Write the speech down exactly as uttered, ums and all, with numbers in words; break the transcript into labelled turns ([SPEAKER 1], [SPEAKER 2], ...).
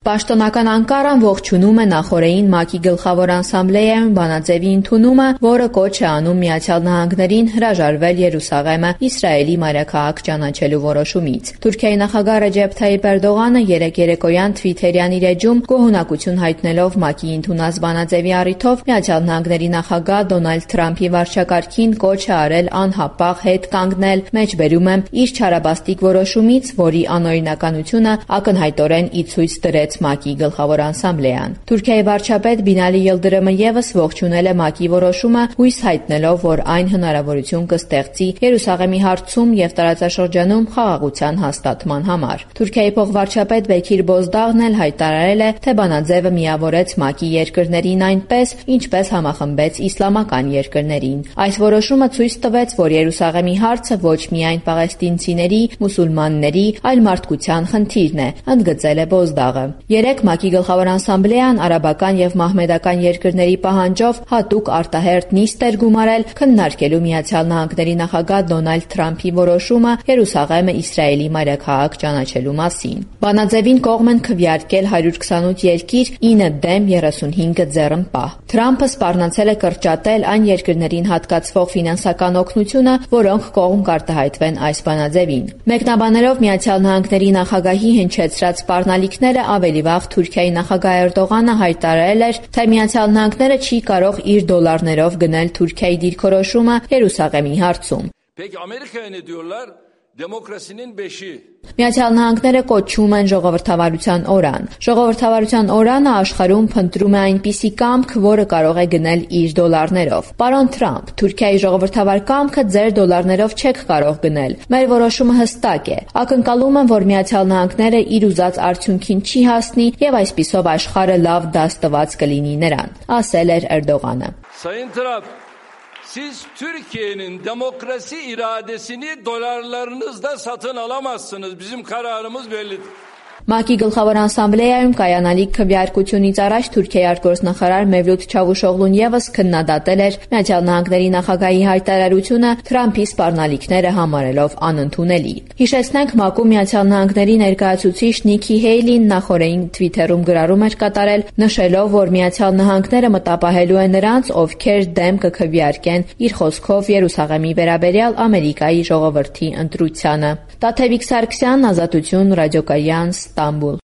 [SPEAKER 1] Պաշտոնական Անկարան ողջունում է նախօրեին ՄԱԿ-ի գլխավոր ասամբլեայում բանաձևի ընդունումը, որը կոչ է անում Միացյալ Նահանգներին հրաժարվել Երուսաղեմը Իսրայելի մայրաքաղաք ճանաչելու որոշումից։ Թուրքիայի նախագահ Ռեջեփ Թայիփ Էրդողանը երեկ երեկոյան Թվիթերյան իր էջում գոհունակություն հայտնելով ՄԱԿ-ի ընդունած բանաձևի առիթով Միացյալ Նահանգների նախագահ Դոնալդ Թրամփի վարչակարգին կոչ է արել անհապաղ հետ կանգնել, մեջբերում եմ, իր չարաբաստիկ որոշումից, որի անօրինականությունը ակնհայտորեն ի ցույց դրեց ՄԱԿ-ի գլխավոր ասամբլեան։ Թուրքիայի վարչապետ Բինալի Յիլդիրիմը ևս ողջունել է ՄԱԿ-ի որոշումը, հույս հայտնելով, որ այն հնարավորություն կստեղծի Երուսաղեմի հարցում եւ տարածաշրջանում խաղաղության հաստատման համար։ Թուրքիայի փոխվարչապետ Բեքիր Բոզդաղն էլ հայտարարել է, թե բանաձևը միավորեց ՄԱԿ-ի երկրներին այնպես, ինչպես համախմբեց իսլամական երկրներին։ Այս որոշումը ցույց տվեց, որ Երուսաղեմի հարցը ոչ միայն պաղեստինցիների, մուսուլմանների, այլ մարդկության խնդիրն է, ընդգծել է Բոզդաղը։ Երեկ ՄԱԿ-ի գլխավոր ասամբլեան արաբական եւ մահմեդական երկրների պահանջով հատուկ արտահերթ նիստ էր գումարել քննարկելու Միացյալ Նահանգների նախագահ Դոնալդ Թրամփի որոշումը Երուսաղեմը Իսրայելի մայրաքաղաք ճանաչելու մասին։ Բանաձևին կողմ են քվեարկել հարյուր քսանութ երկիր, ինը դեմ երեսունհինգը ձեռնպահ։ Թրամփը սպառնացել է կրճատել այն երկրներին հատկացվող ֆինանսական օգնությունը, որոնք կողմ կարտահայտվեն այս բանաձևին։ Մեկնաբաներով Միացյալ Նահանգների նախագահի հնչեցրած սպառնալիքները ավելի վաղ Թուրքիայի նախագահ Էրդողանը հայտարարել էր, թե Միացյալ Նահանգները չի կարող իր դոլարներով գնել Թուրքիայի դիրքորոշումը Երուսաղեմի հարցում։
[SPEAKER 2] Demokrasinin beşi
[SPEAKER 1] Միացյալ Նահանգները կոչում են ժողովրդավարության օրան։ Ժողովրդավարության օրանը աշխարհում փնտրում է այնպիսի կամք, որը կարող է գնել իր դոլարներով։ Պարոն Թրամփ, Թուրքիայի ժողովրդավար կամքը ձեր դոլարներով չեք կարող գնել։ Մեր որոշումը հստակ է։ Ակնկալում եմ, որ Միացյալ Նահանգները իր ուզած արդյունքին չի հասնի եւ այսպիսով աշխարհը լավ դաս տված կլինի նրան, ասել էր Էրդողանը։
[SPEAKER 2] Sayın Trump, siz Türkiye'nin demokrasi iradesini dolarlarınızla satın alamazsınız. Bizim kararımız bellidir.
[SPEAKER 1] ՄԱԿ-ի գլխավոր ասամբլեայում կայանալիք քվեարկությունից առաջ Թուրքիայի արտգործնախարար Մևլութ Չավուշօղլուն ևս քննադատել էր Միացյալ Նահանգների նախագահի հայտարարությունը Թրամփի սպառնալիքները համարելով անընդունելի։ Հիշեցնենք, ՄԱԿ-ում Միացյալ Նահանգների ներկայացուցիչ Նիքի Հեյլին նախօրեին Թվիթերում գրառում էր կատարել, նշելով, որ Միացյալ Նահանգները մտապահելու է նրանց, ովքեր դեմ կքվեարկեն իր խոսքով Երուսաղեմի վերաբերյալ Ամերիկայի ժողովրդի ընտրությանը։ Տաթևիկ Սարգսյան, Ազատություն, Ռադիոկայան, Ստամբուլ։